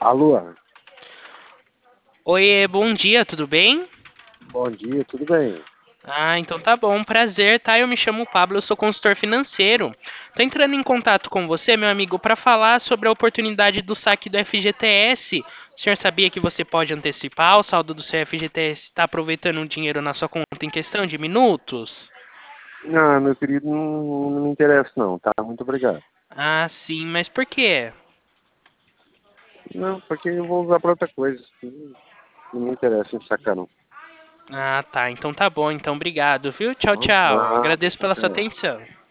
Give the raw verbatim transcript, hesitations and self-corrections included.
Alô, Oiê, bom dia, tudo bem? bom dia, tudo bem? Ah, então tá bom, prazer, tá? Eu me chamo Pablo, eu sou consultor financeiro. Tô entrando em contato com você, meu amigo, para falar sobre a oportunidade do saque do F G T S. O senhor sabia que você pode antecipar o saldo do seu F G T S? Está aproveitando o dinheiro na sua conta em questão de minutos? Ah, meu querido, não, não me interessa não, tá? Muito obrigado. Ah, sim, mas por quê? Não, porque eu vou usar para outra coisa. Não, não me interessa em sacar não. Ah, tá, então tá bom, então obrigado, viu? Tchau, Não, tchau. nada, Agradeço pela sua até. atenção.